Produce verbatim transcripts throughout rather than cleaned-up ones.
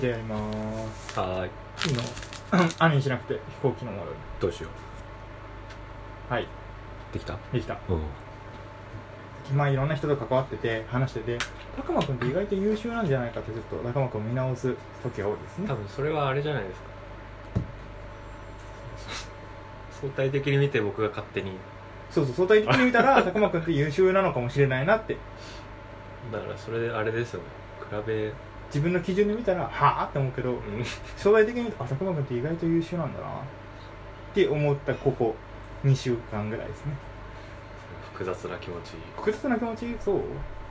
じゃあやりまーす。 はーい。 いいの兄にしなくて飛行機のモード。 どうしよはい、 う。できた？ できた。 うん。 まあいろんな人と関わってて話してて、高間君って意外と優秀なんじゃないかってちょっと高間君を見直す時が多いですね。 多分それはあれじゃないですか。相対的に見て僕が勝手に。 そうそう、相対的に見たら高間君って優秀なのかもしれないなって。 だからそれであれですよね。比べ自分の基準で見たらはぁって思うけど、 うん相対的に見てあ、高間君って意外と優秀なんだなって思ったここにしゅうかんぐらいですね。 複雑な気持ち。 複雑な気持ち。そう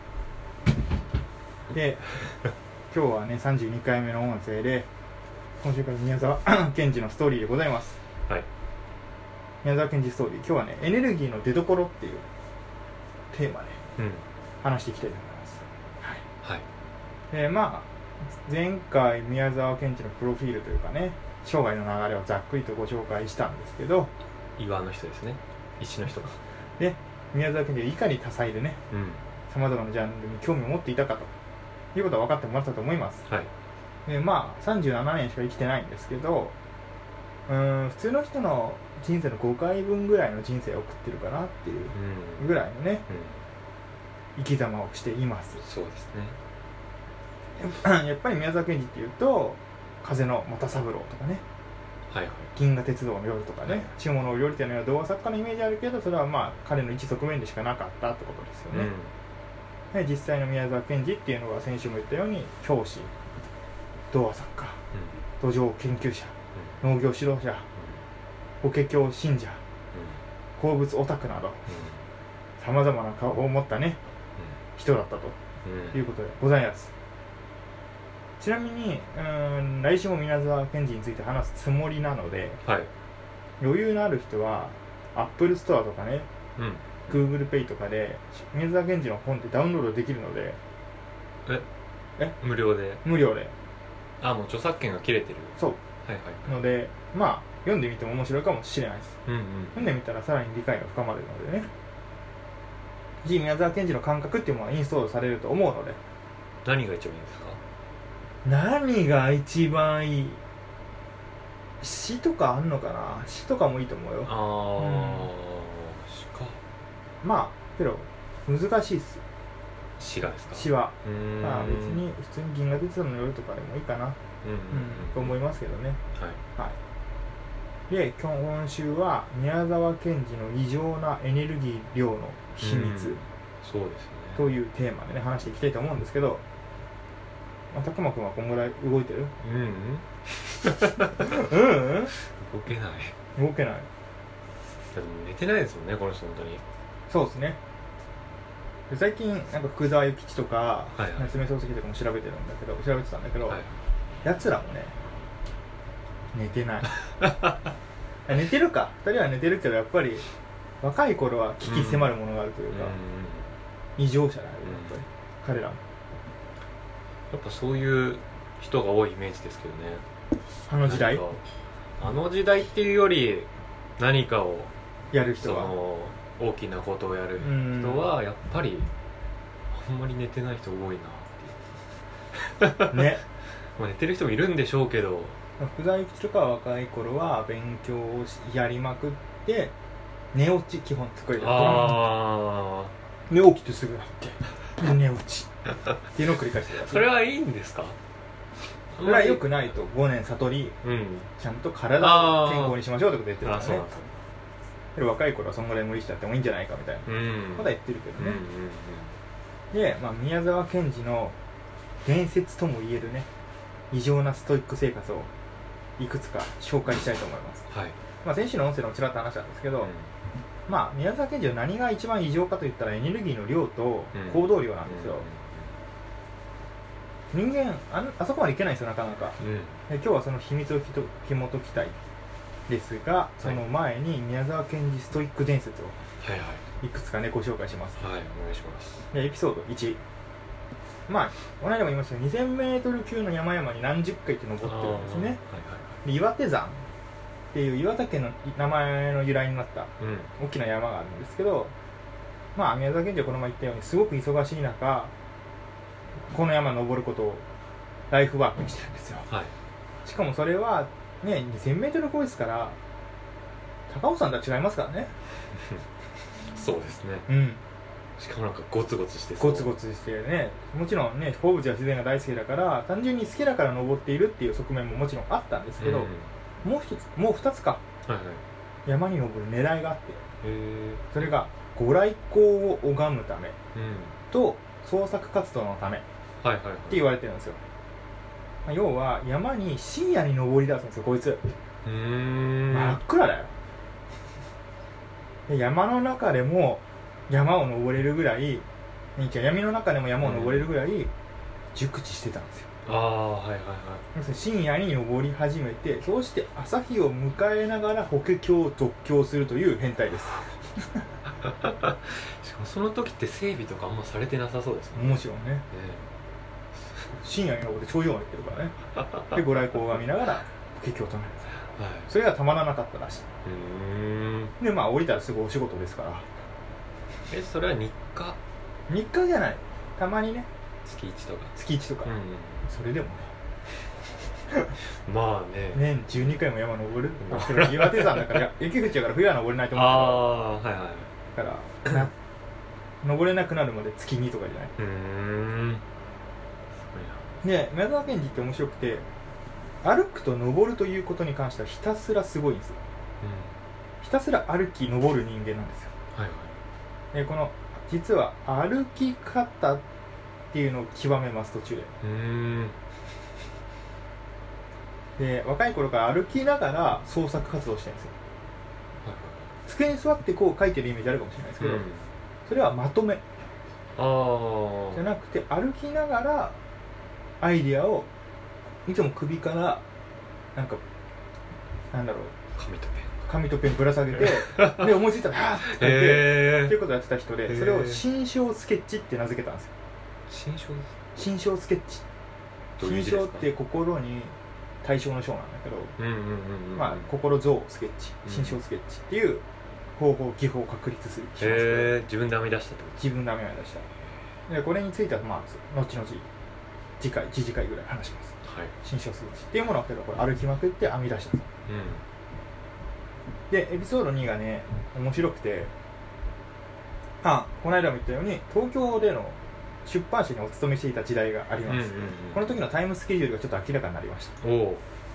で今日はねさんじゅうにかいめの音声で、今週から宮沢賢治のストーリーでございます。 はい。 宮沢賢治ストーリー、今日はねエネルギーの出所っていうテーマでうん。 話していきたいと思います。 はい。 でまあ前回宮沢賢治のプロフィールというかね生涯の流れをざっくりとご紹介したんですけど、 岩の人ですね。石の人か。 で宮沢賢治がいかに多彩でねうん。 さまざまなジャンルに興味を持っていたかということは分かってもらったと思います。 はい。 でまあさんじゅうななねんしか生きてないんですけど、うーん普通の人の人生のごかいぶんぐらいの人生を送ってるかなっていううん。 ぐらいのねうん。 生き様をしています。 そうですね。 やっぱり宮沢賢治っていうと風の又三郎とかねはいはい。 銀河鉄道の夜とかね、 はい、 血物をよりてのような童話作家のイメージあるけど、それはまあ彼の一側面でしかなかったってことですよね。で実際の宮沢賢治っていうのは先週も言ったように教師、童話作家、土壌研究者、農業指導者、法華経信者、鉱物オタクなどさまざまな顔を持ったね人だったということでございます。ちなみにうーん来週も宮沢賢治について話すつもりなので、 はい。 余裕のある人は Apple ストアとかね、 うん。 Google Pay とかで宮沢賢治の本ってダウンロードできるので、 ええ無料で。 無料で、 あ、もう著作権が切れてる。 そうはいはい。 のでまあ読んでみても面白いかもしれないです。 うんうん。 読んでみたらさらに理解が深まるのでね、G 宮沢賢治の感覚っていうものはインストールされると思うので、 何が一番いいんですか？ 何が一番いい？詩とかあんのかな。詩とかもいいと思うよ。 ああ、 うん詩か。 まあけど難しいっす。 詩がですか？ 詩はうーん。 まあ別に普通に銀河鉄道の夜とかでもいいかな、 うんうんうん、と思いますけどね。 はい。 はい。で今今週は宮沢賢治の異常なエネルギー量の秘密、 うんそうですね。 というテーマでね話していきたいと思うんですけど、まあ、たくまくんはこんぐらい動いてる？ うんうん。 うんうん動けない。 動けない。 でも寝てないですもんね、この人本当に。 そうですね。で最近なんか福沢諭吉とか、 はいはい、 夏目漱石とかも調べてるんだけど調べてたんだけど、 はい、 やつらもね寝てない寝てるか、ふたりは寝てるけどやっぱり若い頃は危機迫るものがあるというか、 うん、 異常者だよやっぱり、 うん、 彼らもやっぱそういう人が多いイメージですけどね。 あの時代あの時代っていうより何かをやる人はその大きなことをやる人はやっぱりあんまり寝てない人多いなっていうねまあ寝てる人もいるんでしょうけど、 福沢諭吉とかは若い頃は勉強をやりまくって寝落ち基本作りだあと寝起きてすぐやって寝落ちっていうのを繰り返してる。 それはいいんですか？ それは良くないとごねん悟り、 うん、 ちゃんと体を健康にしましょうってこと言ってるからね。で若い頃はそんぐらい無理しちゃってもいいんじゃないかみたいなことは言ってるけどね、うんうんうん、で、まあ、宮沢賢治の伝説ともいえるね異常なストイック生活をいくつか紹介したいと思います、 はい。 まあ、先週の音声のちらっと話したんですけど、うん、まあ、宮沢賢治は何が一番異常かといったらエネルギーの量と行動量なんですよ、うんうんうん、人間 あ, あそこまでいけないんですよなかなか、うん、で今日はその秘密をひと紐解きたいですが、その前に宮沢賢治ストイック伝説をいくつかねご紹介します。 はい、お願いします。 でエピソードいち、まあこの間も言いましたがにせんメートル級の山々に何十回って登ってるんですね、はいはい、で岩手山っていう岩手県の名前の由来になった大きな山があるんですけど、まあ宮沢賢治はこの前言ったようにすごく忙しい中この山登ることをライフワークにしてるんですよ、 はい、 しかもそれはね にせんメートル超えですから高尾山とは違いますからねそうですね、 うん、 しかもなんかゴツゴツしてそう、 ゴツゴツしてね、もちろんね鉱物や自然が大好きだから単純に好きだから登っているっていう側面ももちろんあったんですけど、うん、もう一つもう二つか、はいはい、山に登る狙いがあって、へそれがご来光を拝むため、うん、と創作活動のためって言われてるんですよ、はいはいはい、要は山に深夜に登り出すんですよこいつ。うーん真っ暗だよ。で山の中でも山を登れるぐらい闇の中でも山を登れるぐらい熟知してたんですよ、うん、ああはいはいはい。深夜に登り始めてそうして朝日を迎えながら法華経を読経するという変態ですしかもその時って整備とかあんまされてなさそうですもんね。 もちろんね、ね深夜に登って頂上まで行ってるからねでご来光を見ながら法華経を唱える、はい、それがたまらなかったらしい。うーんでまあ降りたらすぐお仕事ですから。 えそれは日課？ 日課じゃない、たまにね月いちとか月いちとか、うん、それでもねまあね年じゅうにかいも山登る岩手山だから雪降っちゃうから冬は登れないと思うけど、ああはいはいだからな登れなくなるまで月にとかじゃない。うーんで宮沢賢治って面白くて歩くと登るということに関してはひたすらすごいんですよ、うん、ひたすら歩き登る人間なんですよ、はいはい、でこの実は歩き方っていうのを極めます途中で。うーんで若い頃から歩きながら創作活動してるんですよ、はいはい、机に座ってこう書いてるイメージあるかもしれないですけど、うん、それはまとめあじゃなくて歩きながらアイディアをいつも首からなんかなんだろう紙とペン紙とペンぶら下げてで思いついたらはーって書いてっていうことをやってた人で、それを心象スケッチって名付けたんですよ。 心象心象スケッチ。心象って心に対象の象なんだけど、まあ心像スケッチ、心象スケッチっていう方法技法を確立する。 へえ自分で編み出したってこと？ 自分で編み出した。でこれについてはまあ後々次回次次回ぐらい話します。はい。心象スケッチっていうものをこれ歩きまくって編み出したんですよ。うんでエピソードにがね面白くて、あこの間も言ったように東京での出版社にお勤めしていた時代があります、うんうんうん、この時のタイムスケジュールがちょっと明らかになりました。お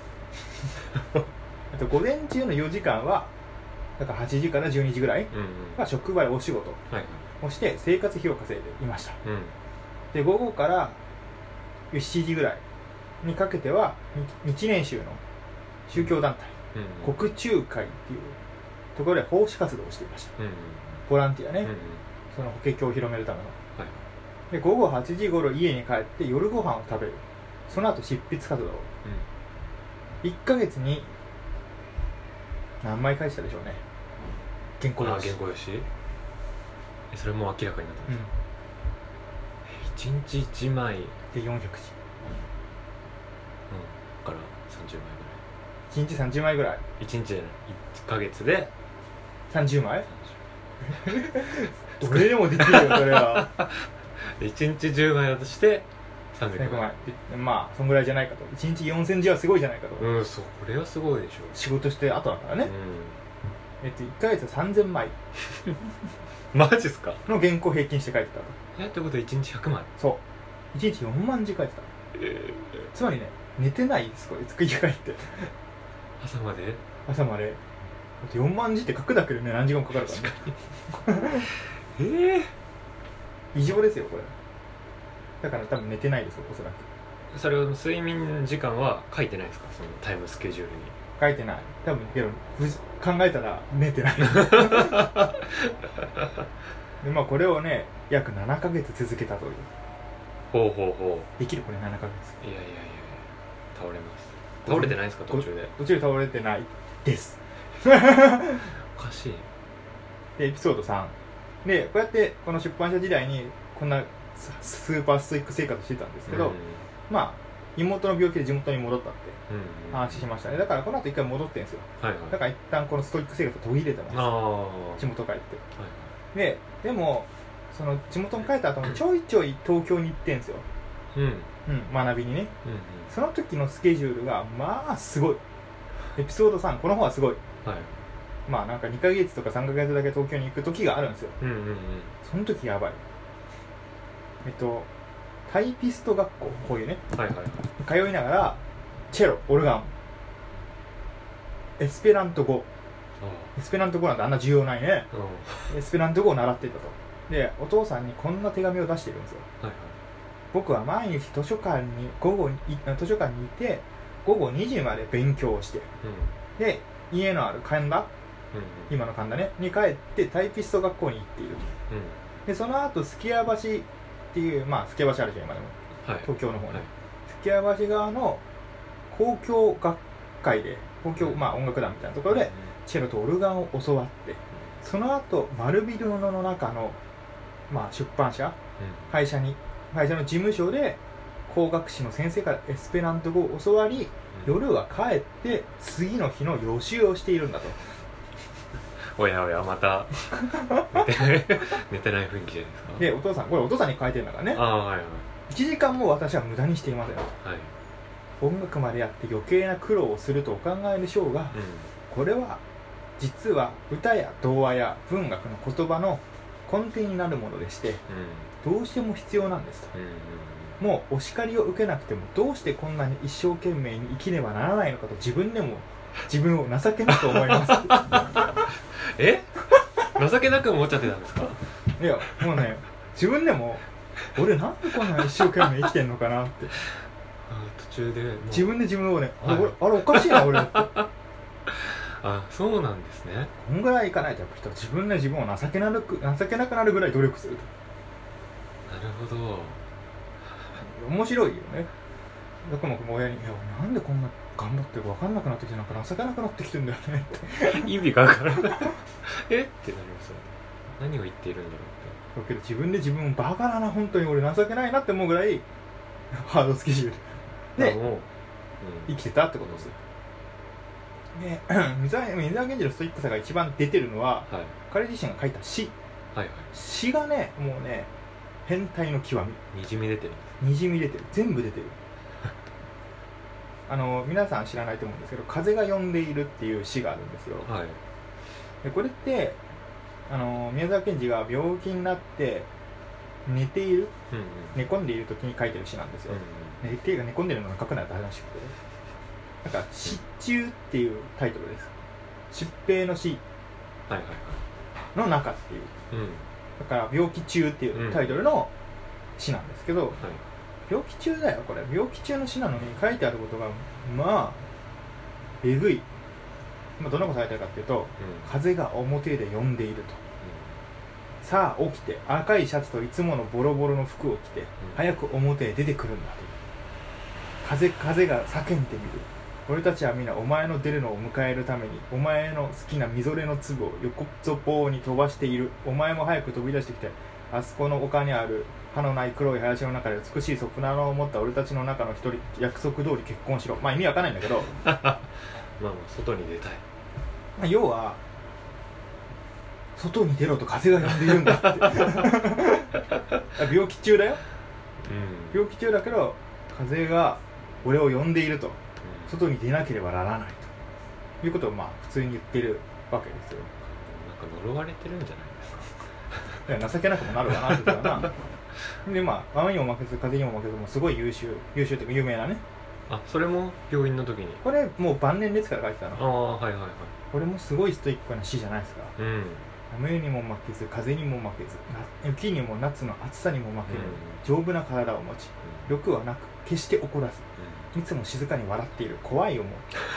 あと午前中のよじかんはだからはちじからじゅうにじぐらいが職場でお仕事をして生活費を稼いでいました、うん、で午後からしちじぐらいにかけては日蓮宗の宗教団体うんうん、国中会っていうところで奉仕活動をしていました、うんうん、ボランティアね、うんうん、その法華経を広めるための、はい、で午後はちじ頃家に帰って夜ご飯を食べる、その後執筆活動を、うん、いっかげつに何枚書いてたでしょうね原稿用紙。 原稿用紙それも明らかになってます、うん、いちにちいちまいでよんひゃくじ、 うん、からさんじゅうまいぐらいいちにちさんじゅうまいぐらいいちにちじゃないいっかげつでさんじゅうまいどれでもできるよそれは。 いちにちじゅうまいだとしてさんびゃくまい、 まあそんぐらいじゃないかと。いちにちよんせんじはすごいじゃないかと。 うんそうこれはすごいでしょ。 仕事して後だからね、うん、えっといっかげつさんぜんまいマジっすかの原稿平均して書いてた。 えってことはいちにちひゃくまい。 そういちにちよんまんじ書いてた、えー、つまりね寝てないですこれ作り帰って朝まで朝までよんまんじって書くだけでね何時間もかかるからねええー、異常ですよこれ。だから多分寝てないですよおそらく。 それを睡眠時間は書いてないですかそのタイムスケジュールに。 書いてない多分けど考えたら寝てないでまあこれをね約ななかげつ続けたという。 ほうほうほうできるこれななかげつ。 いやいやいや倒れます。倒れてないですか途中で。 途中で倒れてないですおかしい。 でエピソードさんでこうやってこの出版社時代にこんなスーパーストイック生活してたんですけど、うん、まあ妹の病気で地元に戻ったって話しましたね。だからこの後一回戻ってるんですよ、はいはい、だから一旦このストイック生活を途切れてます。地元帰って、はい、ででもその地元に帰った後もちょいちょい東京に行ってんですよ、うん、 うん、学びにね、 うんうん、 その時のスケジュールがまあすごい。エピソードさん、この方はすごい、 はい、 まあなんかにかげつとかさんかげつだけ東京に行く時があるんですよ、 うんうんうん、 その時やばい。えっとタイピスト学校、こういうね、 はいはいはい、 通いながらチェロ、オルガン、エスペラント語、エスペラント語なんてあんな重要ないね、エスペラント語を習っていたと。でお父さんにこんな手紙を出してるんですよ、はいはい、僕は毎日図書館に午後に図書館にいて午後にじまで勉強をして、うん、で家のある神田、うんうん、今の神田ねに帰ってタイピスト学校に行っていると、うん、でその後すきや橋っていう、まあすきや橋あるじゃん今でも、はい、東京の方に、はい、すきや橋側の交響学会で交響、まあ、音楽団みたいなところでチェロとオルガンを教わって、その後丸ビルの中の、まあ、出版社、うん、会社に会社の事務所で工学士の先生からエスペラント語を教わり、うん、夜は帰って次の日の予習をしているんだと。 おやおやまた寝てない寝てない雰囲気じゃないですか。 でお父さん、これお父さんに書いてるんだからね。 あ、はいはい、 いちじかんも私は無駄にしていません、はい、音楽までやって余計な苦労をするとお考えでしょうが、うん、これは実は歌や童話や文学の言葉の根底になるものでして、うん、どうしても必要なんですと、うん、もうお叱りを受けなくてもどうしてこんなに一生懸命に生きねばならないのかと自分でも自分を情けなく思いますえ情けなく思っちゃってたんですか。 いやもうね自分でも俺なんでこんなに一生懸命生きてんのかなってあ途中で自分で自分をね、はい、あれあれおかしいな俺ってあ、そうなんですね。 こんぐらいいかないとやっぱ人は自分で自分を情けなく情けなくなるぐらい努力すると。 なるほど。 面白いよね。だからもう親に「いやなんでこんな頑張ってるか分かんなくなってきてなんか情けなくなってきてんだよね」 って意味が分からないえってなりますよね。何を言っているんだろうって。 だけど自分で自分をバカだな本当に俺情けないなって思うぐらいハードスケジュールで、うん、生きてたってことですよ。で水沢源氏のストイックさが一番出てるのは、はい、彼自身が書いた詩、はいはい、詩がねもうね変態の極み。 にじみ出てるんです。 にじみ出てる、全部出てるあの皆さん知らないと思うんですけど「風が呼んでいる」っていう詩があるんですよ、はい、でこれってあの宮沢賢治が病気になって寝ている、うんうん、寝込んでいる時に書いてる詩なんですよ、うんうん、寝て寝込んでるのが書くなって話してなんか疾中っていうタイトルです。疾病の死の中っていう、はいはいはい、だから病気中っていうタイトルの詩なんですけど、うんはい、病気中だよこれ。病気中の詩なのに書いてあることがまあえぐい、まあ、どんなこと書いてあるかっていうと、うん、風が表で呼んでいると、うん、さあ起きて赤いシャツといつものボロボロの服を着て、うん、早く表へ出てくるんだという。風風が叫んでみる。俺たちは皆お前の出るのを迎えるためにお前の好きなみぞれの粒を横っぽに飛ばしている。お前も早く飛び出してきてあそこの丘にある葉のない黒い林の中で美しいソプラノを持った俺たちの中の一人約束通り結婚しろ。まあ意味わかんないんだけどまあまあ外に出たい、 まあ、要は外に出ろと風が呼んでいるんだって病気中だよ、うん、病気中だけど風が俺を呼んでいると、外に出なければならないということをまあ普通に言ってるわけですよ。 なんか呪われてるんじゃないですか。 いや情けなくもなるわなって言ったらなでまあ雨にも負けず風にも負けずもすごい優秀優秀っていうか有名なね。 あ、それも病院の時にこれもう晩年列から書いてたの。 ああはいはいはい。 これもすごいストイックな詩じゃないですか。うん、雨にも負けず風にも負けず雪にも夏の暑さにも負ける、うん、丈夫な体を持ち、うん、欲はなく決して怒らず、うん、いつも静かに笑っている怖い思い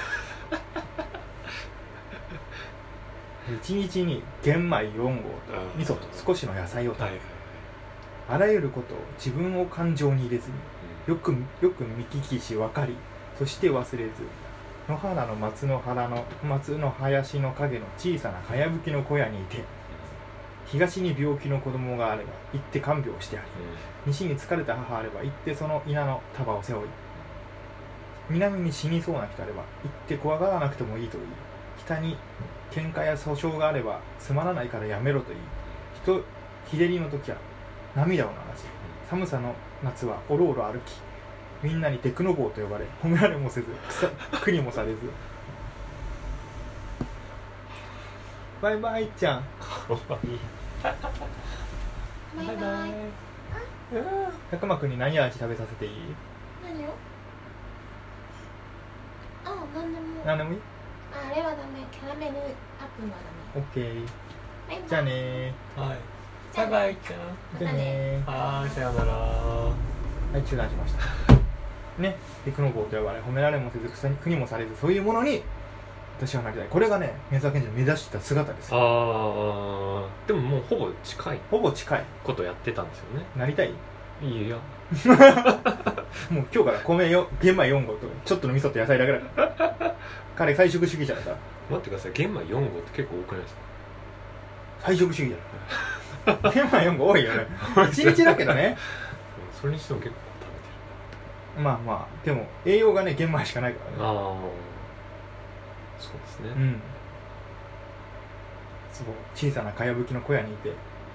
一日に玄米よんごうと味噌と少しの野菜を食べる、はい、あらゆることを自分を感情に入れずによくよく見聞きし分かり、そして忘れず野原の松の原の松の林の陰の小さなかやぶきの小屋にいて、東に病気の子供があれば行って看病してあり、西に疲れた母あれば行ってその稲の束を背負い、南に死にそうな人あれば行って怖がらなくてもいいと言い、北に喧嘩や訴訟があればつまらないからやめろと言い、人日照りの時は涙を流し、寒さの夏はおろおろ歩き、 みんなにテクノボーと呼ばれ褒められもせず苦にもされずバイバイちゃんかわいいバイバイ。 百馬くんに何味食べさせていい？ 何を？あ、なんでも。 何でもいい？ あ、あれはダメ。キャラメルアップルはダメ。 オッケー。 バイバイ。 じゃあねー。 はいバイバイちゃんじゃあねー。 はーいさよならはい中断しましたね。テクノボーと呼ばれ褒められもせず苦にもされずそういうものに私はなりたい。これがね宮沢賢治の目指した姿ですよ。 ああでももうほぼ近いほぼ近いことやってたんですよね。 なりたい。 いいやもう今日から米よ玄米よんごうとちょっとの味噌と野菜だけだから彼菜食主義者だから。 待ってください玄米よんごうって結構多くないですか？ 菜食主義者だから玄米よんごう多いよねいちにちだけどねそれにしても結構食まあまあでも栄養がね玄米しかないからね。 べてる。ああそうですね、 うんそう小さなかやぶきの小屋にいて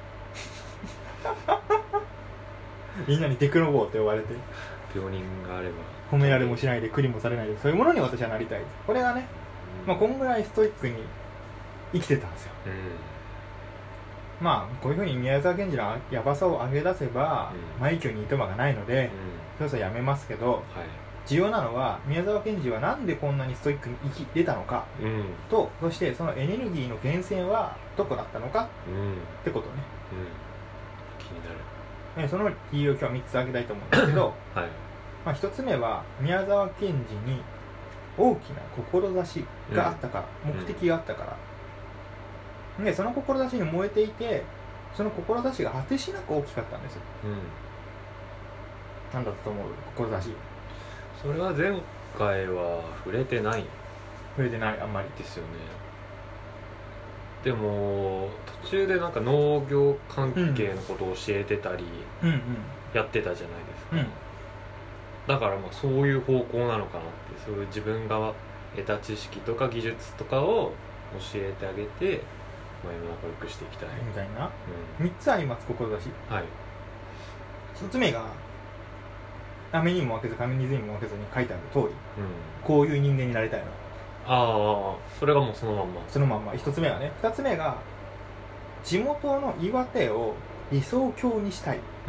みんなにテクノボーと呼ばれて病人があれば褒められもしないで苦にもされないでそういうものに私はなりたい。これがね、まあ、こんぐらいストイックに生きてたんですよ。 うんまあこういうふうに宮沢賢治のヤバさを上げ出せば、うん、枚挙にいとまがないので、うん、そろそろやめますけど、はい、重要なのは宮沢賢治はなんでこんなにストイックに生き出たのか、うん、とそしてそのエネルギーの源泉はどこだったのか、うん、ってことね、 うん、気になる。 ね、その理由を今日はみっつ挙げたいと思うんですけど、はいまあ、ひとつめは宮沢賢治に大きな志があったから、うん、目的があったから、うん、でその志に燃えていてその志が果てしなく大きかったんですよ、うん、なんだったと思う志。 それは前回は触れてない触れてないあんまりですよね。でも途中でなんか農業関係のことを教えてたりやってたじゃないですか、うんうん、だからまあそういう方向なのかなって、そういう自分が得た知識とか技術とかを教えてあげて、まあ、世の中を良くしていきたいみたいな、うん、みっつあります志。はいひとつめが雨にも負けず雷にも負けずに書いてある通り、うん、こういう人間になりたいの。 ああそれがもうそのまんまそのまんまひとつめはね。ふたつめが地元の岩手を理想郷にしたいって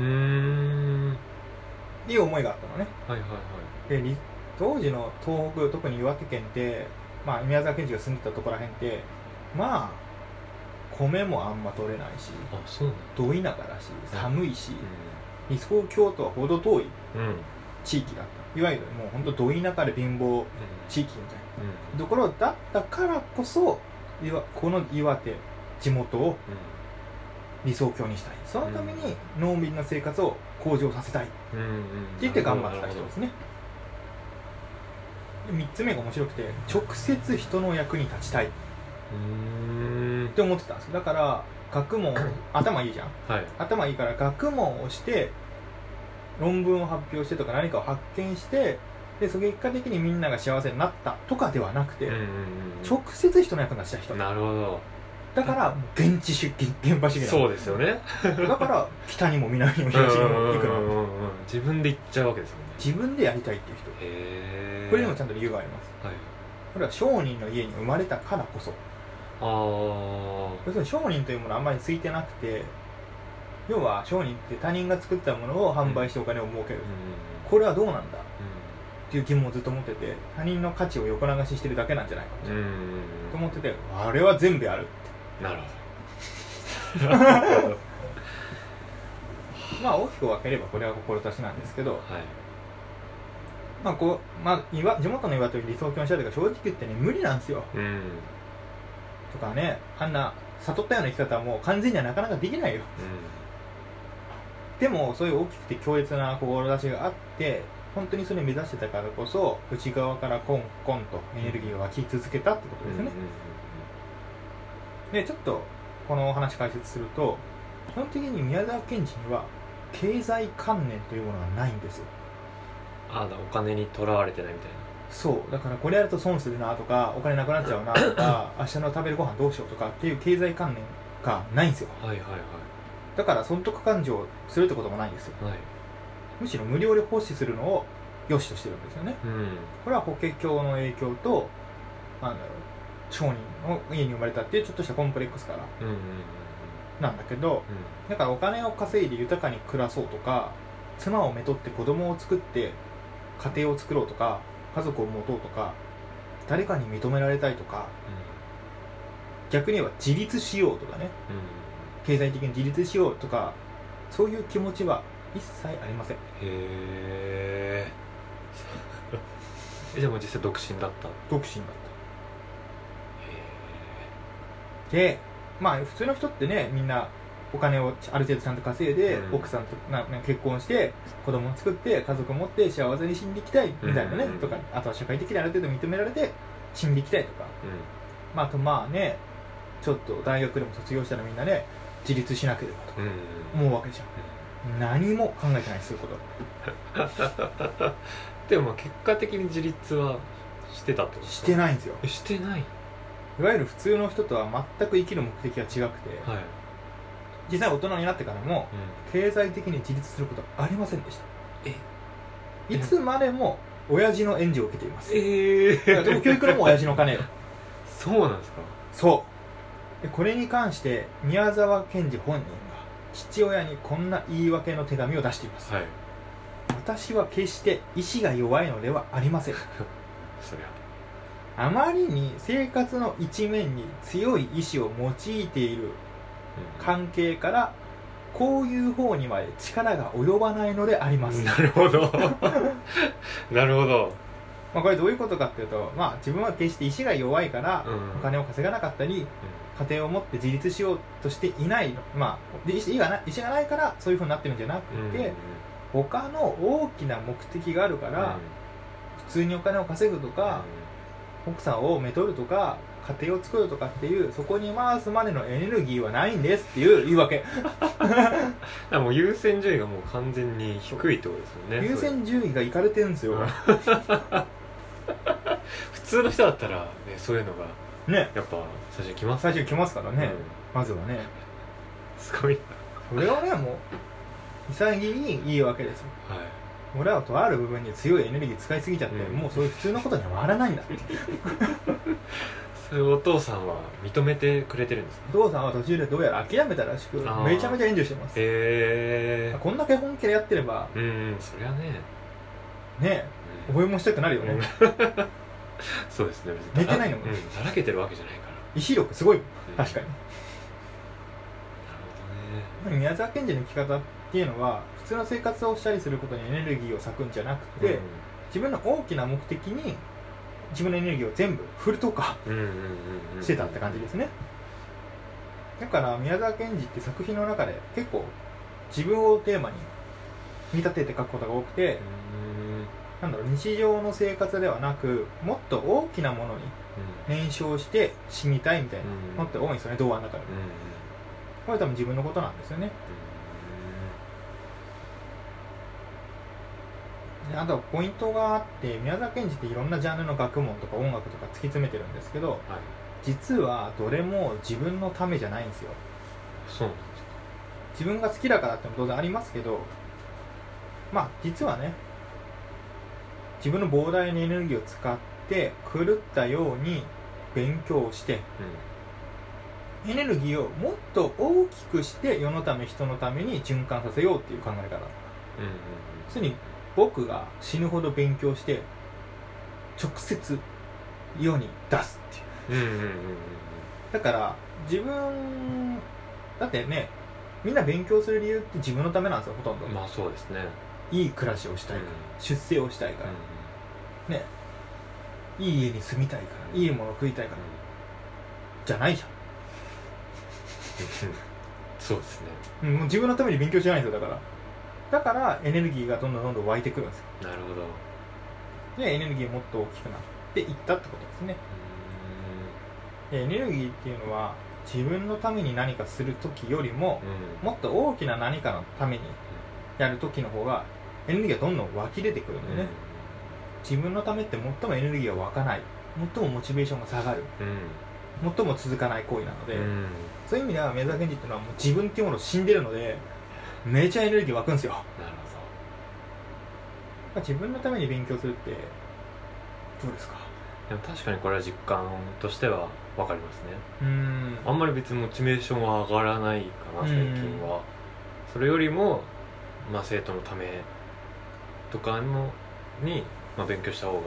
いう思いがあったのね。はいはいはい。で当時の東北特に岩手県って、まあ、宮沢賢治が住んでたところらへんってまあ米もあんま取れないし、あそうなんど田舎だし寒いし、うん、理想郷とは程遠い地域だった。いわゆるもう本当ど田舎で貧乏地域みたいな、うん、ところだったからこそこの岩手地元を理想郷にしたい。そのために農民の生活を向上させたいって言って頑張った人ですね。みっつめが面白くて直接人の役に立ちたいって思ってたんですよ。だから学問頭いいじゃん、はい、頭いいから学問をして論文を発表してとか何かを発見してでその結果的にみんなが幸せになったとかではなくて、うんうんうん、直接人の役に立ちた人。なるほど。だからもう現地主義現場主義なの。 そうですよねだから北にも南にも東にも行くの。 自分で行っちゃうわけですよね。 自分でやりたいっていう人。へー。これにもちゃんと理由があります、はい、これは商人の家に生まれたからこそ。あ要するに商人というものはあんまりついてなくて、要は商人って他人が作ったものを販売してお金を儲ける、うん、これはどうなんだ、うん、っていう疑問をずっと持ってて、他人の価値を横流ししてるだけなんじゃないかと、うん、と思ってて、あれは全部やるって。なるほどまあ大きく分ければこれは志なんですけど、はい、まあこう、まあ、岩地元の岩という理想郷にしたいとか正直言ってね無理なんですよ、うん、とかね、あんな悟ったような生き方はもう完全にはなかなかできないよ、うん、でもそういう大きくて強烈な志があって本当にそれを目指してたからこそ内側からコンコンとエネルギーが湧き続けたってことですよね、うんうん、でちょっとこのお話解説すると基本的に宮沢賢治には経済観念というものがないんですよ。 ああ、お金にとらわれてないみたいな。 そうだからこれやると損するなとかお金なくなっちゃうなとか明日の食べるご飯どうしようとかっていう経済観念がないんですよ。はいはいはい。だから損得感情するってこともないんですよ、はい、むしろ無料で奉仕するのを良しとしてるんですよね、 うん、 これは法華経の影響となんだろう商人の家に生まれたっていうちょっとしたコンプレックスからうんうんうんなんだけど、うん、だからお金を稼いで豊かに暮らそうとか妻をめとって子供を作って家庭を作ろうとか家族を持とうとか誰かに認められたいとか、うん、逆に言えば自立しようとかね、うん、経済的に自立しようとかそういう気持ちは一切ありません。へえじゃあもう実際独身だった独身だったへえでまあ普通の人ってねみんなお金をある程度ちゃんと稼いで、うん、奥さんとな結婚して子供を作って家族を持って幸せに死んでいきたいみたいなね、うんうんうん、とかあとは社会的にある程度認められて死んでいきたいとか、うんまあ、あとまあねちょっと大学でも卒業したらみんなね自立しなければとか思うわけじゃん、うんうん、何も考えてないそういうことでも結果的に自立はしてたってことですか？ してないんですよ。 してない。 いわゆる普通の人とは全く生きる目的が違くて、はい、実際大人になってからも、うん、経済的に自立することはありませんでした。えいつまでも親父の援助を受けています。えー、でも教育のも親父の金よそうなんですか？ そうでこれに関して宮沢賢治本人が父親にこんな言い訳の手紙を出しています、はい、私は決して意志が弱いのではありませんそりゃあまりに生活の一面に強い意志を用いている関係から、うん、こういう方にまで力が及ばないのであります。 なるほどなるほど、 まあ、これどういうことかっていうと、まあ、自分は決して意志が弱いからお金を稼がなかったり、うん、家庭を持って自立しようとしていないの、まあ、意志がない、意志がないからそういう風になってるんじゃなくて、うん、他の大きな目的があるから、うん、普通にお金を稼ぐとか、うん、奥さんをめとるとか家庭を作るとかっていうそこに回すまでのエネルギーはないんですっていう言い訳もう優先順位がもう完全に低いってことですよね。 優先順位がいかれてるんですよ普通の人だったら、ね、そういうのがねやっぱ最初来ます、 ね、最初来ますからね、うん、まずはねすごいそれはねもう潔い言い訳ですよ、はい、俺はとある部分に強いエネルギー使いすぎちゃって、うん、もうそういう普通のことには回らないんだってそれをお父さんは認めてくれてるんですか？ お父さんは途中でどうやら諦めたらしくめちゃめちゃ援助してます。へえー、こんだけ本気でやってればうん、うん、そりゃねねえ、うん、覚えもしたくなるよね、うん、 そうですね寝てないのも、 うん、だらけてるわけじゃないから意志力すごい、うん、確かに。なるほどね。 宮沢賢治の生き方っていうのは普通の生活をしたりすることにエネルギーを割くんじゃなくて、うん、自分の大きな目的に自分のエネルギーを全部フル投下してたって感じですね。だから宮沢賢治って作品の中で結構自分をテーマに見立てて書くことが多くて、なんだろう日常の生活ではなくもっと大きなものに燃焼して死にたいみたいなのって多いんですよね、童話の中で。これ多分自分のことなんですよね。であとポイントがあって宮沢賢治っていろんなジャンルの学問とか音楽とか突き詰めてるんですけど、はい、実はどれも自分のためじゃないんですよ。 そうなんですか。 自分が好きだからっても当然ありますけど、まあ実はね自分の膨大なエネルギーを使って狂ったように勉強して、うん、エネルギーをもっと大きくして世のため人のために循環させようっていう考え方、うんうんうん、つまり僕が死ぬほど勉強して直接世に出すっていう、うんうんうんうん、だから自分だってねみんな勉強する理由って自分のためなんですよほとんど。 まあそうですね。 いい暮らしをしたいから、うん、出世をしたいから、うん、ねいい家に住みたいから、うん、いいもの食いたいから、うん、じゃないじゃんそうですね、 もう自分のために勉強してないんですよ。だからだからエネルギーがどんどんどんどん湧いてくるんですよ。 なるほど。 でエネルギーもっと大きくなっていったってことですね。でエネルギーっていうのは自分のために何かするときよりも、うん、もっと大きな何かのためにやるときの方がエネルギーがどんどん湧き出てくるんでね、うん、自分のためって最もエネルギーが湧かない、最もモチベーションが下がる、うん、最も続かない行為なので、うん、そういう意味では宮沢賢治っていうのはもう自分っていうものを死んでるのでめちゃエネルギー湧くんですよ。なるほ自分のために勉強するってどうですか？ でも確かにこれは実感としては分かりますね。 うんあんまり別にモチベーションは上がらないかな最近は。それよりも、まあ、生徒のためとかのに、まあ、勉強した方が、うん、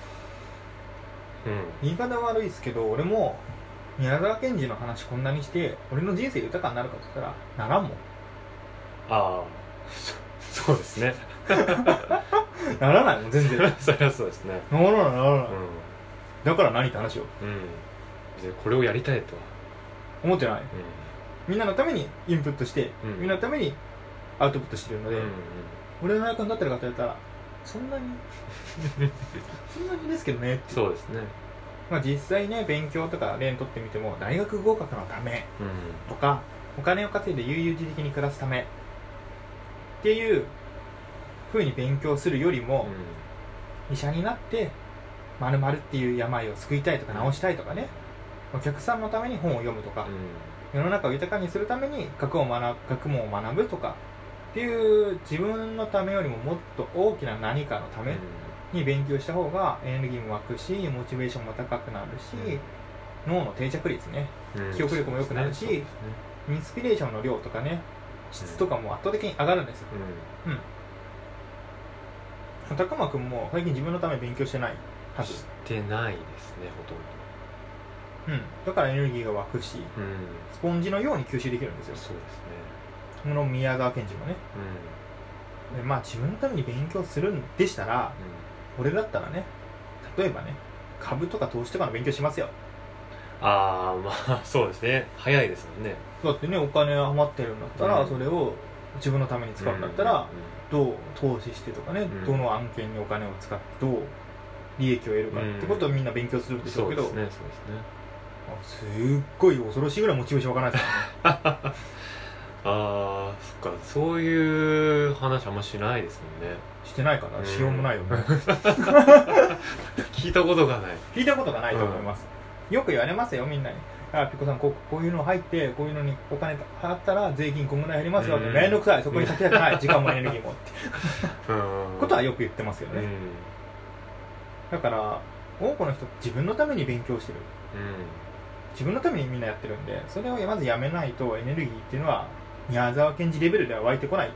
言い方悪いですけど、俺も宮沢賢治の話こんなにして俺の人生豊かになるかって言ったらならんもん。 ああそ, そうですねならないもん全然そりゃそうですね。 ならないならない、うん、だから何って話を、 うん、別にこれをやりたいとは思ってない、うん、みんなのためにインプットして、 うん、 みんなのためにアウトプットしてるので、うんうん、俺の役になってるかと言ったらそんなにそんなにですけどねって。 そうですね。 まあ実際ね、勉強とか例にとってみても大学合格のためとか、うん、お金を稼いで悠々自適に暮らすためっていう風に勉強するよりも、うん、医者になって〇〇っていう病を救いたいとか治したいとかね、お客さんのために本を読むとか、うん、世の中を豊かにするために学を学ぶ、学問を学ぶとかっていう自分のためよりももっと大きな何かのために勉強した方がエネルギーも湧くし、モチベーションも高くなるし、うん、脳の定着率ね、うん、記憶力も良くなるし、ねね、インスピレーションの量とかね、質とかも圧倒的に上がるんですよ。うん、うん、高間君も最近自分のために勉強してないはず。 してないですね、ほとんど。うん、だからエネルギーが湧くし、うん、スポンジのように吸収できるんですよ。 そうですね。 この宮沢賢治もね、うん、でまあ自分のために勉強するんでしたら、うん、俺だったらね、例えばね、株とか投資とかの勉強しますよ。 ああ、まあそうですね、早いですもんね。 だってね、お金余ってるんだったら、うん、それを自分のために使うんだったら、うんうんうん、どう投資してとかね、うん、どの案件にお金を使ってどう利益を得るかってことをみんな勉強するんでしょうけど、 そうですね、そうですね。 すっごい恐ろしいぐらいモチベーションわからないですよね。 ああ、そっか、そういう話あんましないですもんね。 してないかな、しようもないよね。 聞いたことがない。 聞いたことがないと思います。うん、よく言われますよ、みんなに。あ、ピコさん、こう、こういうの入って、こういうのにお金払ったら税金こんぐらい減りますよって、めんどくさい、そこに先立たない、時間もエネルギーもって。ことはよく言ってますよね。だから、多くの人、自分のために勉強してる。自分のためにみんなやってるんで、それをまずやめないとエネルギーっていうのは、宮沢賢治レベルでは湧いてこない。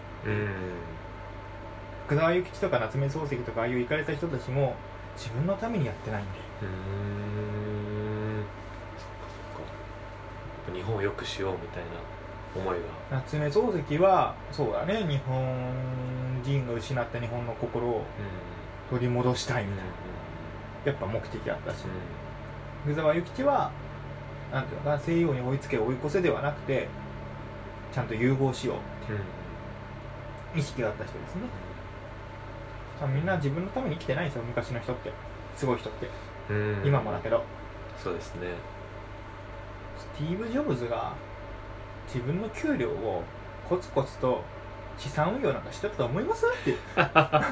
福沢諭吉とか夏目漱石とかああいう行かれた人たちも自分のためにやってないんで。 うーん、そっかそっか。日本を良くしようみたいな思いが。 夏目漱石はそうだね、日本人が失った日本の心を取り戻したいみたいな、やっぱ目的あったし、福沢諭吉はなんていうのかな、西洋に追いつけ追い越せではなくてちゃんと融合しようっていう意識があった人ですね。みんな自分のために生きてないんですよ、昔の人って、すごい人って。今もだけど。 そうですね。 スティーブ・ジョブズが自分の給料をコツコツと資産運用なんかしてたと思いますっていや、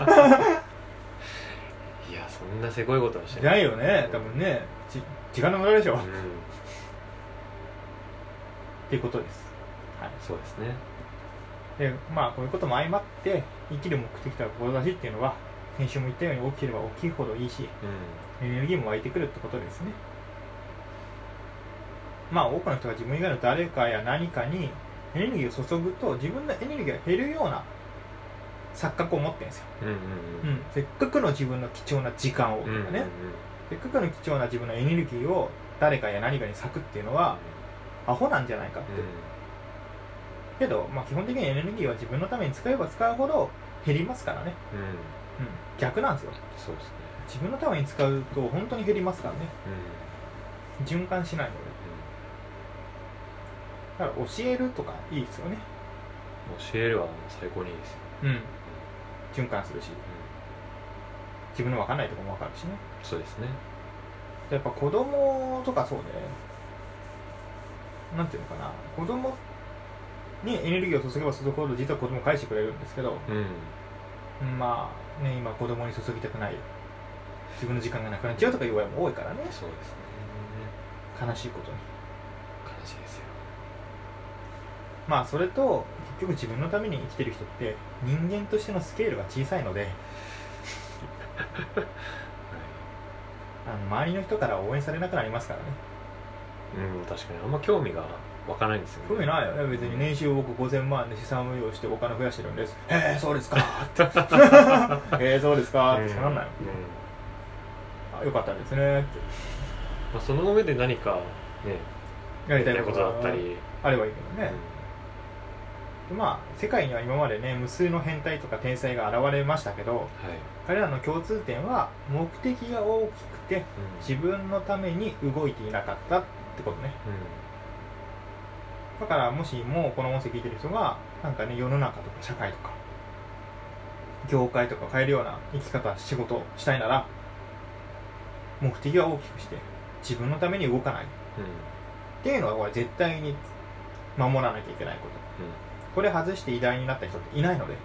そんなせこいことはしてないよね、多分ね。ち時間の無駄でしょ、うん、っていうことです。 はい、そうですね。 で、まあこういうことも相まって生きる目的とか志っていうのは、先週も言ったように大きければ大きいほどいいし、うん、エネルギーも湧いてくるってことですね。まあ多くの人が自分以外の誰かや何かにエネルギーを注ぐと自分のエネルギーが減るような錯覚を持ってるんですよ、うんうんうんうん、せっかくの自分の貴重な時間をとかね、うんうんうん、せっかくの貴重な自分のエネルギーを誰かや何かに割くっていうのは、うん、アホなんじゃないかって、うん、けど、まあ、基本的にエネルギーは自分のために使えば使うほど減りますからね、うんうん、逆なんですよ。 そうですね。 自分のために使うと本当に減りますからね、うん、循環しないので、だから教えるとかいいですよね。 教えるは最高にいいですよ、 うん、循環するし、うん、自分の分かんないところも分かるしね。 そうですね。 やっぱ子供とかそうで、なんていうのかな、子供にエネルギーを注げば注ぐほど実は子供返してくれるんですけど、うん、まあね、今子供に注ぎたくない、自分の時間がなくなっちゃうとかいう親も多いからね。 そうですね。 悲しいことに。 悲しいですよ。 まあそれと結局自分のために生きてる人って人間としてのスケールが小さいのであの周りの人から応援されなくなりますからね。 うん、確かにあんま興味が湧かないんですよね。 興味ないよね。別に年収僕ごせんまんで資産運用してお金増やしてるんです。へえそうですかってへえそうですかってしかなんないよ、うん、あよかったですねって、 まあ、その上で何かねやりたいことだったりあればいいけどね、うん、でまあ世界には今までね無数の変態とか天才が現れましたけど、はい、彼らの共通点は目的が大きくて、うん、自分のために動いていなかったってことね、うん、だからもしもうこの音声聞いてる人がなんかね世の中とか社会とか業界とか変えるような生き方仕事をしたいなら目的は大きくして自分のために動かない、うん、っていうのはこれ絶対に守らなきゃいけないこと、うん、これ外して偉大になった人っていないので、うん、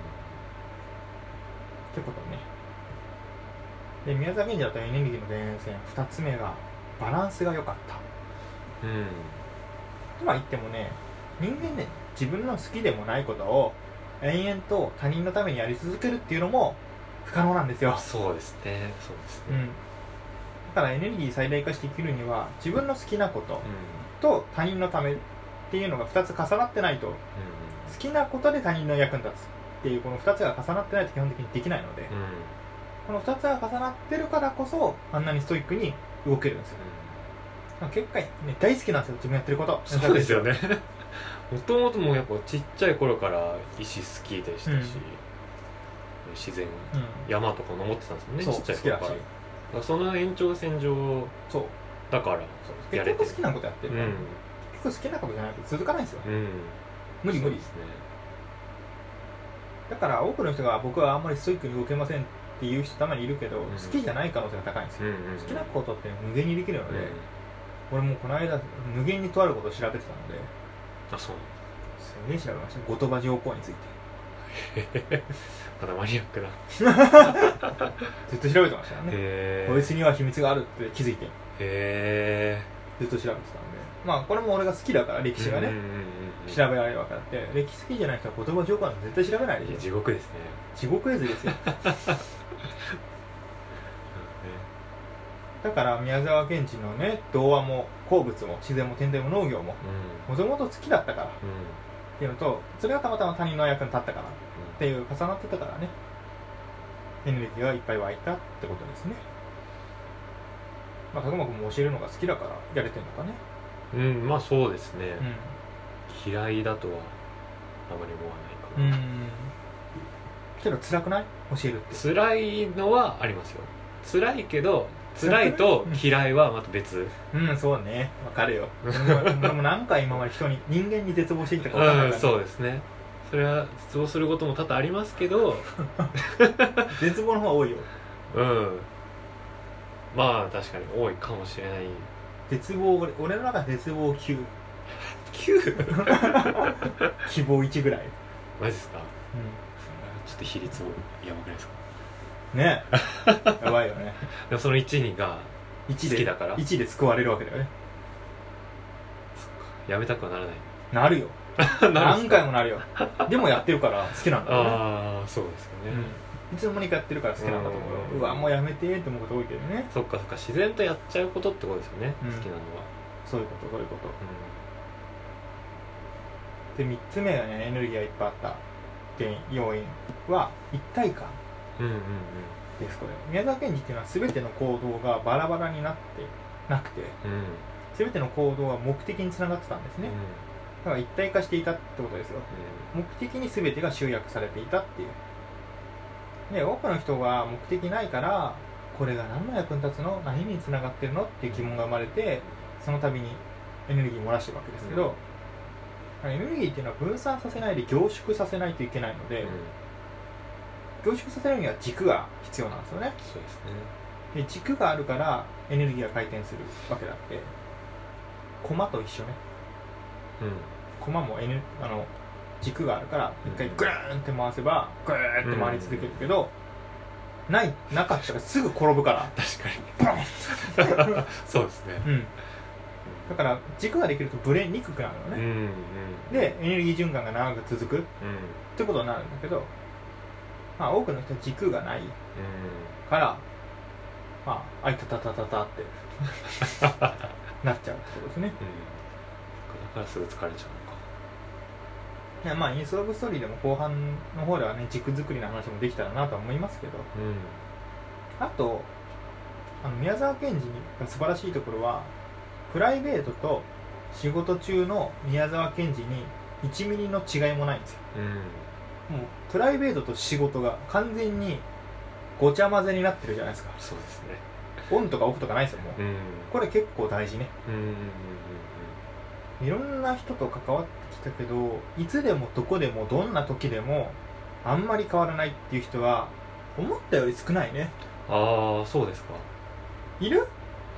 ってことね。で宮沢賢治だとエネルギーの電線ふたつめがバランスが良かった、うん、とは言ってもね人間ね自分の好きでもないことを延々と他人のためにやり続けるっていうのも不可能なんですよ。 そうですねそうですね、うん、 だからエネルギー最大化して生きるには自分の好きなことと他人のためっていうのがふたつ重なってないと、うん、好きなことで他人の役に立つっていうこのふたつが重なってないと基本的にできないので、うん、このふたつが重なってるからこそあんなにストイックに動けるんですよ、うん、結果、ね、大好きなんですよ自分やってること。 そうですよねもともともやっぱちっちゃい頃から石好きでしたし、うん、自然、うん、山とか登ってたんですもんねちっちゃい頃から。だからその延長線上そうだからやれて結局好きなことやってるから、うん、結局好きなことじゃないと続かないんですよ、うん、無理無理ですね。だから多くの人が僕はあんまりストイックに動けませんっていう人たまにいるけど、うん、好きじゃない可能性が高いんですよ、うんうんうん、好きなことって無限にできるので、うん、俺もこの間無限にとあることを調べてたので。 あ、そうすげえ調べました後鳥羽上皇についてまだマニアックだずっと調べてましたよね。こいつには秘密があるって気づいてへずっと調べてたので、まあこれも俺が好きだから歴史がね、うんうんうんうん、調べられるわけだって歴史好きじゃない人は後鳥羽上皇なんて絶対調べないでしょ。 地獄ですね。 地獄絵図ですよだから宮沢賢治のね童話も鉱物も自然も天体も農業ももともと好きだったから、うん、っていうのとそれがたまたま他人の役に立ったから、うん、っていう重なってたからねエネルギーがいっぱい湧いたってことですね。まあ拓磨君も教えるのが好きだからやれてるのかね。 うんまあそうですね、うん、嫌いだとはあまり思わないかな。うんけど辛くない教えるって。 辛いのはありますよ。辛いけど辛いと嫌いはまた別。 うん、うん、そうねわかるよでも何回今まで人に人間に絶望してきたか分からないから、ね、 うん、そうですね。それは絶望することも多々ありますけど絶望の方が多いよ。 うんまあ確かに多いかもしれない。 絶望俺の中で絶望きゅうきゅう希望いちぐらい。 マジですか、うん、ちょっと比率やばくないですかねやばいよねでもそのいちにが好きだからいちで救われるわけだよね。 そっかやめたくはならない。 なるよ何回もなるよでもやってるから好きなんだよね。 ああそうですよね、 うん、いつの間にかやってるから好きなんだと思うよ。うわもうやめてーって思うこと多いけどね。 そっかそっか自然とやっちゃうことってことですよね、うん、好きなのは。 そういうことそういうこと、うん、でみっつめがねエネルギーがいっぱいあった原因要因は一体感です。うんうんうん、これ宮沢賢治っていうのは全ての行動がバラバラになってなくて、うん、全ての行動は目的につながってたんですね、うん、だから一体化していたってことですよ、うん、目的に全てが集約されていたっていう。で多くの人が目的ないからこれが何の役に立つの何につながってるのっていう疑問が生まれてその度にエネルギーを漏らしてるわけですけど、うん、エネルギーっていうのは分散させないで凝縮させないといけないので、うん凝縮させるには軸が必要なんですよね。 そうですね。 で軸があるからエネルギーが回転するわけだって駒と一緒ね、うん、駒も、N、あの軸があるから一回グーンって回せばグーって回り続けるけど、うん、ないなかったらすぐ転ぶから確かにそうですね、 うん、だから軸ができるとブレにくくなるのね、うんうん、でエネルギー循環が長く続く、うん、ってことになるんだけどまあ多くの人は軸がないからまああいたたたたたってなっちゃうってことですね、うん、 だからすぐ疲れちゃうのか。 いやまあインスト・オブ・ストーリーでも後半の方ではね軸作りの話もできたらなとは思いますけど、うん、あとあの宮沢賢治が素晴らしいところはプライベートと仕事中の宮沢賢治にいちミリの違いもないんですよ、うん、もうプライベートと仕事が完全にごちゃ混ぜになってるじゃないですか。 そうですね。 オンとかオフとかないですよもう、うん、これ結構大事ね、うんうんうんうん、いろんな人と関わってきたけどいつでもどこでもどんな時でもあんまり変わらないっていう人は思ったより少ないね。 ああそうですか。 いる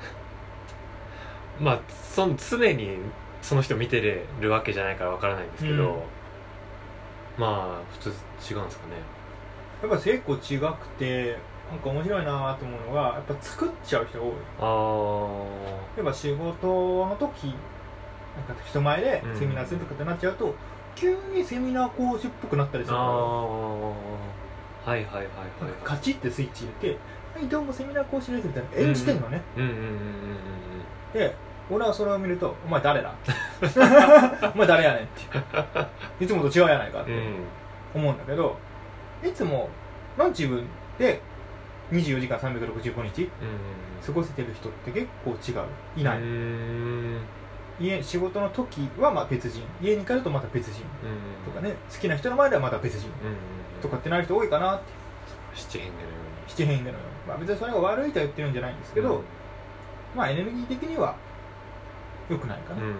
まあその常にその人見てるわけじゃないからわからないんですけど、うん、まあ普通違うんですかね。 やっぱ結構違くてなんか面白いなと思うのがやっぱ作っちゃう人が多い。ああやっぱ仕事の時なんか人前でセミナーするとかってなっちゃうと、うん、急にセミナー講師っぽくなったりするから、あはいはいはいはい、 カチッてスイッチ入れてはいどうもセミナー講師ですみたいな演じてんのね。で俺はそれを見るとお前誰だお前誰やねんっていつもと違うやないかって思うんだけど、いつもの自分でにじゅうよじかんさんびゃくろくじゅうごにち過ごせてる人って結構違ういない。家仕事の時はまあ別人、家に帰るとまた別人とかね、好きな人の前ではまた別人とかってなる人多いかなって。 七変化のように七変化のように、まあ、別にそれが悪いとは言ってるんじゃないんですけど、うん、まあエネルギー的には良くないかなって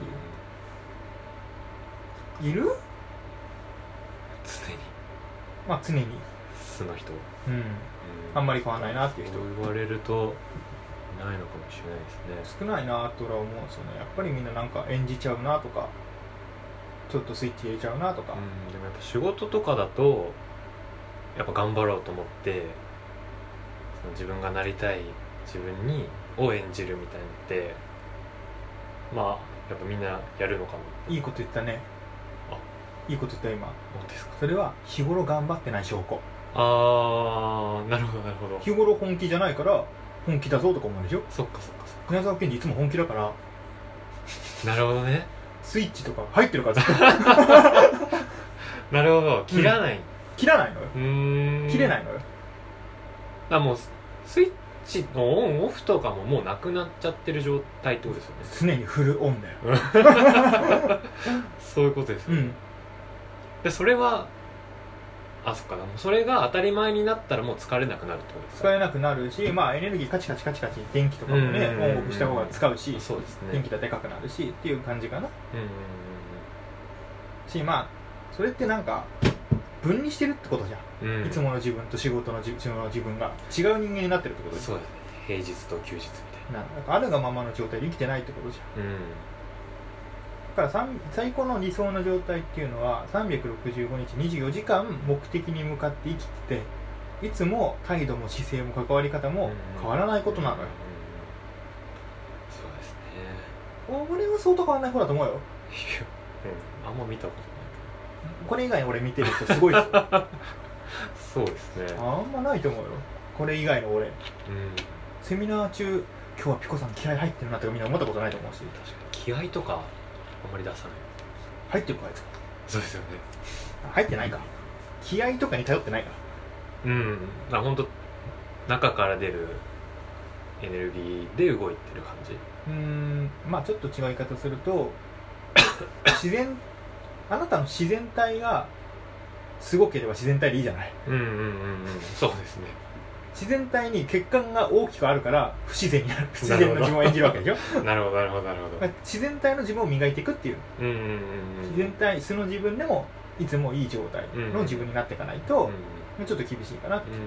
いう、うん、いる常にまあ常に素の人、 うんうん、あんまり変わらないなっていう人そう言われるとないのかもしれないですね。 少ないなと俺は思うんですよね。やっぱりみんななんか演じちゃうなとかちょっとスイッチ入れちゃうなとか、うん、 でもやっぱ仕事とかだとやっぱ頑張ろうと思ってその自分がなりたい自分にを演じるみたいなのってまあやっぱみんなやるのかな。 いいこと言ったね。あいいこと言った今。 何ですか。 それは日頃頑張ってない証拠。 ああなるほどなるほど。 日頃本気じゃないから本気だぞとか思うでしょ。 そっかそっかそっか。 宮沢賢治いつも本気だからなるほどね。 スイッチとか入ってるからずっとなるほど切らない、うん、 切らないのよ。 うーん切れないのよ。 あもうスイッチのオンオフとかももうなくなっちゃってる状態ってことですよね。 常にフルオンだよそういうことですよね、うん、でそれはあそっかなもうそれが当たり前になったらもう疲れなくなるってことですか。 疲れなくなるし、まあ、エネルギーカチカチカチカチ電気とかもねオンオフした方が使うし、 そうですね、 電気がでかくなるしっていう感じかな。うんうんうんしまあそれってなんか分離してるってことじゃん、うん、いつもの自分と仕事の自分の自分が違う人間になってるってことです。 そうですね。平日と休日みたいななんかあるがままの状態で生きてないってことじゃん、うん、だから最高の理想の状態っていうのはさんびゃくろくじゅうごにちにじゅうよじかん目的に向かって生きてていつも態度も姿勢も関わり方も変わらないことなのよ、うんうんうん、 そうですね。 俺は相当変わらない方だと思うよ。 うん、あんま見たことない。 これ以外に俺見てる人すごいですよそうですね。 あんまないと思うよこれ以外の俺、うん、セミナー中今日はピコさん気合入ってるなとかみんな思ったことないと思うし。確かに気合とかあんまり出さない。 入ってるかあいつ。 そうですよね。 入ってないか。気合とかに頼ってないから。うんあ本当中から出るエネルギーで動いてる感じ。 うーんまあちょっと違う言い方すると自然あなたの自然体がすごければ自然体でいいじゃない。 うんうんうんうんそうですね。 自然体に血管が大きくあるから不自然になる。不自然な自分を演じるわけでしょなるほどなるほどなるほど。 自然体の自分を磨いていくっていう、うんうんうんうん、自然体素の自分でもいつもいい状態の自分になっていかないと、うんうん、ちょっと厳しいかなって、うんうん、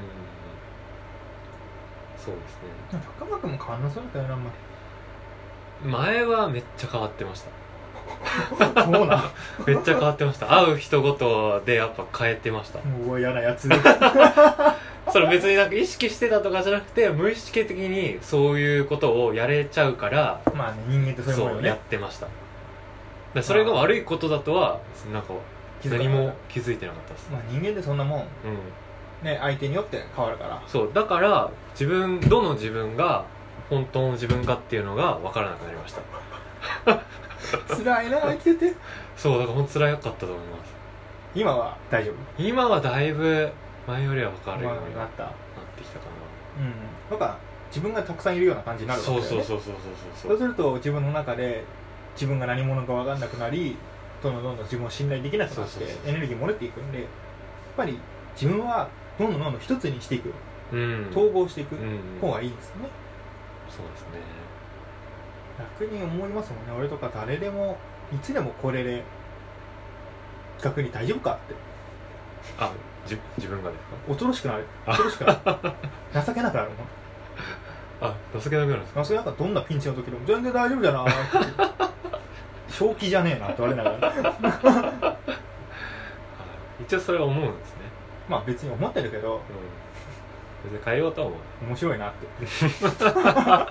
そうですね。 高間君も変わんなそうだったよなあんまり。前はめっちゃ変わってましたそうなんめっちゃ変わってました。会う人ごとでやっぱ変えてました。 もう嫌なやつそれ別になんか意識してたとかじゃなくて無意識的にそういうことをやれちゃうからまあね人間ってそういうもんよね。 そうやってました。だそれが悪いことだとはなんか何も気づいてなかったです。 まあ人間ってそんなもん、うん、 ね相手によって変わるから。 そうだから自分どの自分が本当の自分かっていうのが分からなくなりました辛いな生きてて。 そうだから本当辛かったと思います。 今は大丈夫？ 今はだいぶ前よりは分かるようにななったなってきたかうん、なんか自分がたくさんいるような感じになな。 るわけだよね。 そうそうそうそうそうそうすると自分の中で自分が何者か分かんなくなり、どんどんどんどん自分を信頼できなくなってエネルギー漏れていくんで、やっぱり自分はどんどんどんどん一つにしていく、 うん、 統合していくうん方がいいですよね。 そうですね。 楽に思いますもんね。俺とか誰でもいつでもこれで逆に大丈夫かって。 あ、じ自分がですか？ 恐ろしくなる。恐ろしくなる。情けなくなるもん。 あ、情けなくなるんですか？ 情けなくなる。どんなピンチの時でも全然大丈夫じゃない正気じゃねえなって言われながら一応それは思うんですね。 まあ別に思ってるけど、 うん、別に変えようとは思う。 面白いなってそれは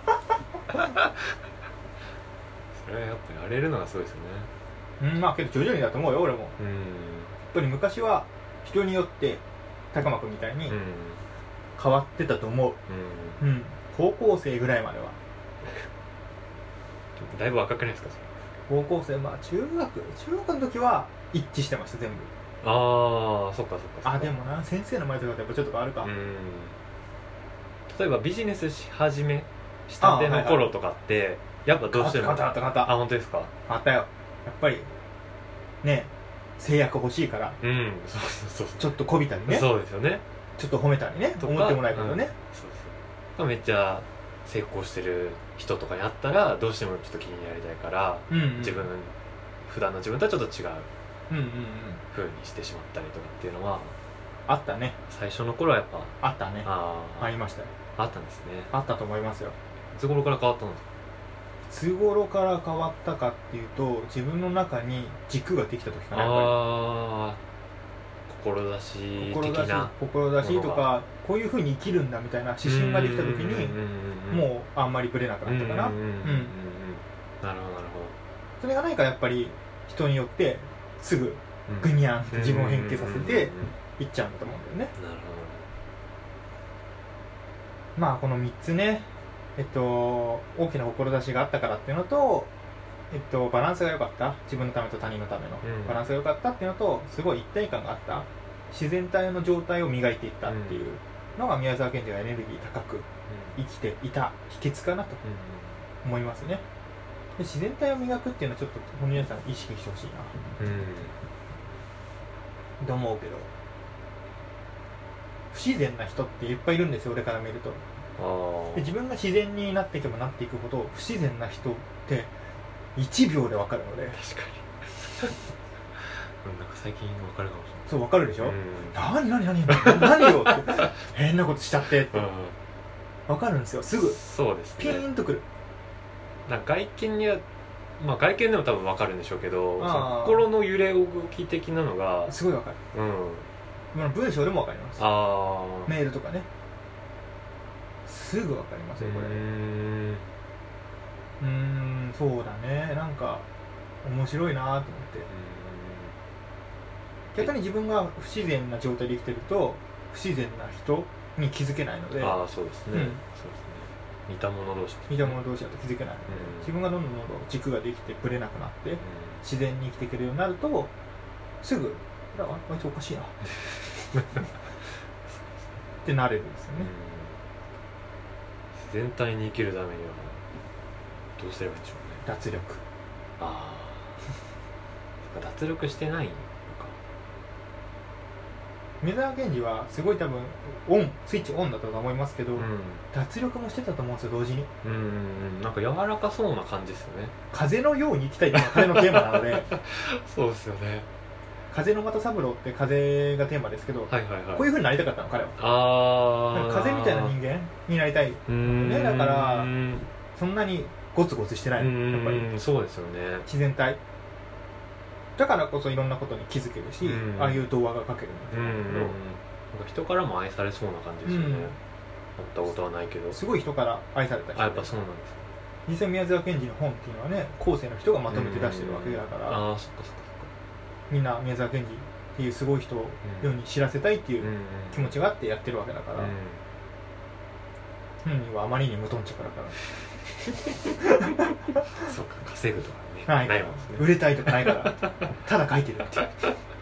やっぱりやれるのがすごいですよね。 うん、まあけど徐々にだと思うよ俺も。やっうんぱり昔は人によって高間君みたいにうん変わってたと思う、 うんうん、高校生ぐらいまでは。 だいぶ若くないですかそれ？ 高校生、まあ中学中学の時は一致してました全部。 ああ、そっかそっかそっか。 あでもな先生の前とかってやっぱちょっと変わるか。 うん例えばビジネスし始めしたての頃とかって、はいはい、やっぱどうしてもあったあったあった。 あ、本当ですか？ あったよ。やっぱりね制約欲しいから、 うんそうそうそうちょっとこびたりね、 そうですよね、 ちょっと褒めたりね、思ってもらえるけどね、うん、そうそうめっちゃ成功してる人とかに会ったらどうしてもちょっと気になりたいから、 うんうん、 自分普段の自分とはちょっと違ううんうんうん風にしてしまったりとかっていうのはあったね。 最初の頃はやっぱあったね。あありましたよ。 あったんですね。あったと思いますよ。 いつ頃から変わったんですか？ いつ頃から変わったかっていうと、自分の中に軸ができた時かな。 ああ志的な志とかこういう風に生きるんだみたいな指針ができた時にもうあんまりブレなくなったかな。うん、なるほどなるほど。 それが何かやっぱり人によってすぐグニャンって自分を変形させていっちゃうんだと思うんだよね。 なるほど。 まあこのみっつね、えっと大きな志があったからっていうのと、えっとバランスが良かった、自分のためと他人のためのバランスが良かったっていうのと、すごい一体感があった、自然体の状態を磨いていったっていうのが宮沢賢治がエネルギー高く生きていた秘訣かなと思いますね。で自然体を磨くっていうのはちょっと皆さん意識してほしいな、うん、と思うけど、不自然な人っていっぱいいるんですよ俺から見ると。で自分が自然になっていけばなっていくほど不自然な人っていちびょうで分かるので。 確かになんか最近分かるかもしれない。 そう分かるでしょ、うん、何何何何よって変なことしちゃってって、うん、分かるんですよすぐ。 そうですね、 ピーンとくる。 なんか外見にはまあ外見でも多分分かるんでしょうけど、心の揺れ動き的なのがすごい分かる。うん、文章でも分かります。あメールとかねすぐ分かりますよこれ。うーんうーんそうだね、なんか面白いなと思って。逆に自分が不自然な状態で生きてると不自然な人に気づけないので。 ああそうですね、うん、そうですね、似た者同士、ね、 似た者同士だと気づけないので、うん、自分がどんどんどんどん軸ができてぶれなくなって、うん、自然に生きていけるようになるとすぐああいつおかしいなってなれるんですよね、 うん、自然体に生きるためにはどうすればいいんでしょうね。 脱力。 ああ脱力してないのか。 宮沢賢治はすごい多分オンスイッチオンだったと思いますけど、うん、脱力もしてたと思うんですよ同時に。 うんうんなんか柔らかそうな感じですよね。 風のように生きたいっていうのが彼のテーマなのでそうですよね。 風の又三郎って風がテーマですけど、はいはいはい、こういう風になりたかったの彼は。 ああ風みたいな人間になりたい、ね、だからそんなにゴツゴツしてないのやっぱり。 そうですよね。 自然体だからこそいろんなことに気づけるし、ああいう童話が書けるんだけど、なんか人からも愛されそうな感じですよね。会ったことはないけどすごい人から愛された人。 あやっぱそうなんですか。 実際宮沢賢治の本っていうのはね後世の人がまとめて出してるわけだから。 ああそっかそっかそっか。 みんな宮沢賢治っていうすごい人を世に知らせたいっていう気持ちがあってやってるわけだから、本人はあまりに無頓着だからそうか、稼ぐとかねないから、 ないもんですね。 売れたいとかないからただ書いてるっていうすごい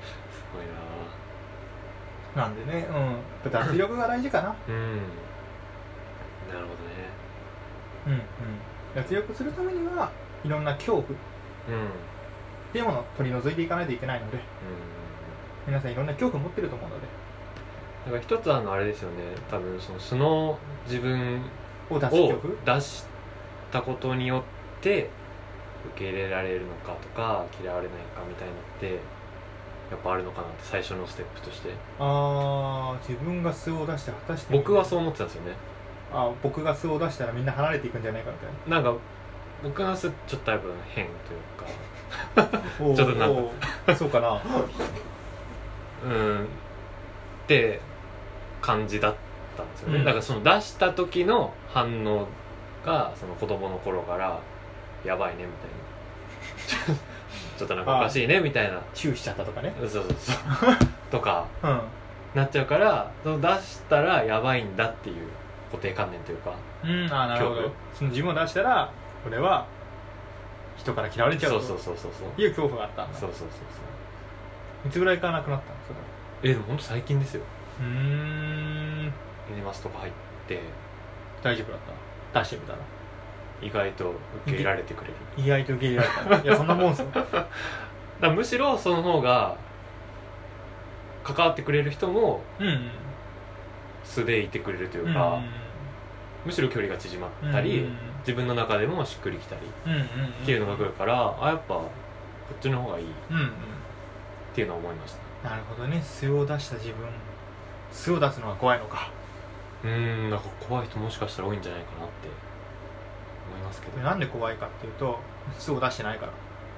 なんでね、うん、やっぱ脱力が大事かなな。うん、なるほどね。 うんうん脱力するためにはいろんな恐怖っうんていうものを取り除いていかないといけないので、 うん皆さんいろんな恐怖を持ってると思うのでだから一つあのあれですよね、多分その素の自分を出すを恐怖出したことによって受け入れられるのかとか嫌われないかみたいなのってやっぱあるのかなって、最初のステップとして。 あー自分が素を出して果たして僕はそう思ってたんですよね。 あ僕が素を出したらみんな離れていくんじゃないかみたいななんか僕の素ちょっと多分変というかおーちょっとなんかおーそうかなうんって感じだったんですよね、 うんだからその出した時の反応がその子供の頃からやばいねみたいなちょっとなんかおかしいねみたいな、 チューしちゃったとかねそうそうそうとかうんなっちゃうから、その出したらやばいんだっていう固定観念というか、 うんあーなるほど恐怖その自分を出したらこれは人から嫌われちゃうとそうそうそうそうそういう恐怖があったんだそうそうそういつぐらいからなくなったのそれはえでもほんと最近ですよ。 うーんエネマスとか入って大丈夫だった出してみたら意外と受け入れられてくれる。 意外と受け入れられたいやそんなもんすよだからむしろその方が関わってくれる人もうんうん素でいてくれるといううんか、むしろ距離が縮まったり、 うん自分の中でもしっくりきたりうんうんっていうのが来るから、あやっぱこっちの方がいいっうんうんていうのは思いました。 なるほどね素を出した自分素を出すのが怖いのかうーんなんか怖い人もしかしたら多いんじゃないかなって思いますけど。 なんで怖いかっていうと素を出してないから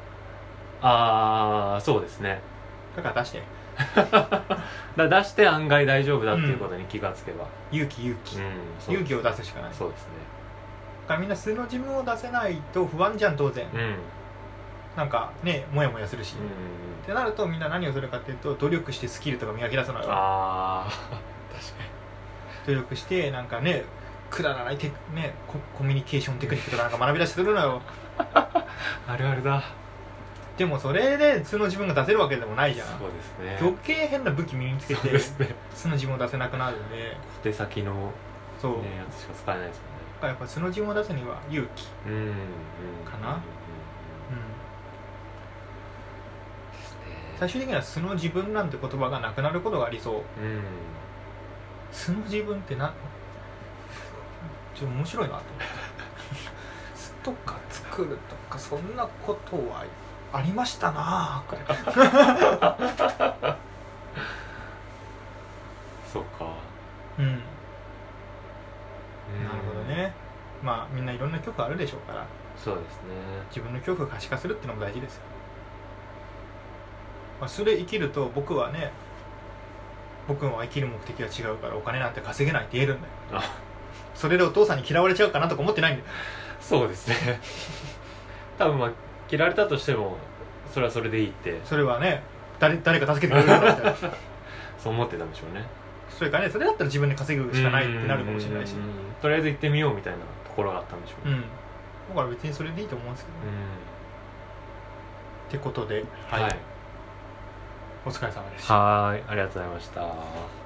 ああそうですねだから出してだ出して案外大丈夫だっていうことに気がつけば、 勇気勇気、 うんそう勇気を出すしかないそうですね。 だからみんな素の自分を出せないと不安じゃん当然、 うんうんなんかねモヤモヤするし、ってなるとみんな何をするかっていうと努力してスキルとか磨き出すのよ。 ああ確か努力してなんかねくだらないテク、ね、コ, コミュニケーションテクニックとかなんか学び出しするのよにあるあるだ。 でもそれで素の自分が出せるわけでもないじゃん。 そうですね。 余計変な武器身につけそうてですね。 素の自分を出せなくなるんで小手先の、ね、 そう、 やつしか使えないですだからやっぱ素の自分を出すには勇気、 もんね。うんうんかなうんうん、 ですね。 最終的には素の自分なんて言葉がなくなることがありそう。 うん素の自分ってなちょっと面白いなと思って巣とか作るとかそんなことはありましたなぁそうか。 うんなるうんほどね。まあみんないろんな恐怖あるでしょうからそうですね。 自分の恐怖を可視化するっていうのも大事ですよ、まあ、それ生きると僕はね僕は生きる目的は違うからお金なんて稼げないって言えるんだよ。 あそれでお父さんに嫌われちゃうかなとか思ってないんだよ。 そうですね多分まあ切られたとしてもそれはそれでいいってそれはね 誰, 誰か助けてくれるんだみたいなそう思ってたんでしょうね。 それからねそれだったら自分で稼ぐしかないってなるかもしれないし、 うんうんうんとりあえず行ってみようみたいなところがあったんでしょうね。 うん、だから別にそれでいいと思うんですけど、ねってことで、はいはいお疲れ様でした。 はいありがとうございました。